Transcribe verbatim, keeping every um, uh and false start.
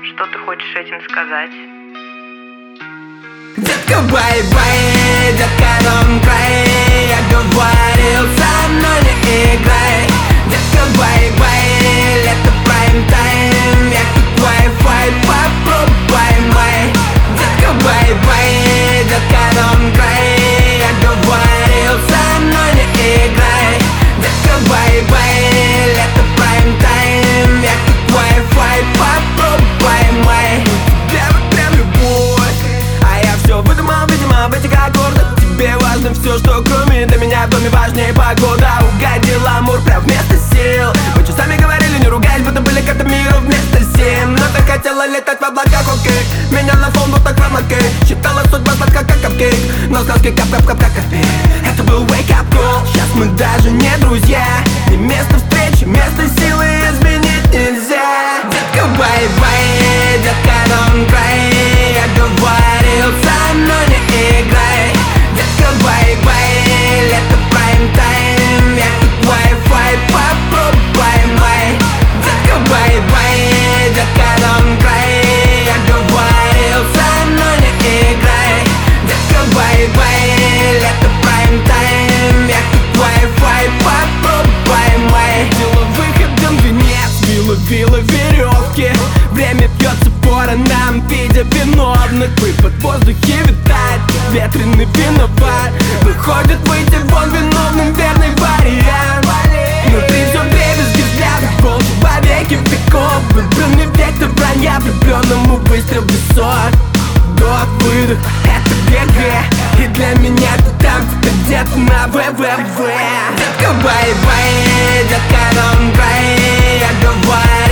Что ты хочешь этим сказать? Детка, бай-бай, детка, don't cry. Я говорил, со мной не играй. Детка, бай-бай, лето прайм-тайм. Я как Wi-Fi, попробуй мой. Детка, бай-бай, детка, don't cry. Я говорил, со мной не играй. Детка, бай-бай, лето прайм-тайм. Я как Wi-Fi, попробуй мой. Тебе вот прям любовь, а я все выдумал, видимо, в этих аккордах. Тебе важно все, что кроме для меня в доме важнее погода. Угодил амур прям вместо сил. Мы часами говорили, не ругать, будто были карта мира вместо семь. Но ты хотела летать в облаках, окей. Меня на фон был так ромакей. Считала судьба сладка, как капкейк. Но сказки кап-кап-кап-кап капель. Это был wake-up call. Сейчас мы даже не друзья. Не место встречи, место силы изменить нельзя. Детка, бай-бай, детка, don't cry. Я говорил, со мной не играй. Детка, бай-бай, лето прайм-тайм. Я как Wi-Fi, попробуй мой. Детка, бай-бай, детка, don't cry. Я говорил, со мной не играй. Детка, бай-бай, лето прайм-тайм. Я как Wi-Fi, попробуй мой. Дело выходом в венец, вилла, вилла, веревки. Время бьется по ранам в виде виновных. Выпад в воздухе витает, ветреный виноват. Выходит выйти вон виновным верный вариант. Внутри все дребезги взглядов, пол веки веков. Выбранный вектор вранья, влюбленному выстрел в висок. Вдох, выдох, это ГГ. И для меня ты там, ты где-то на ВВВ. Детка, бай-бай, детка, don't cry. Я говорю,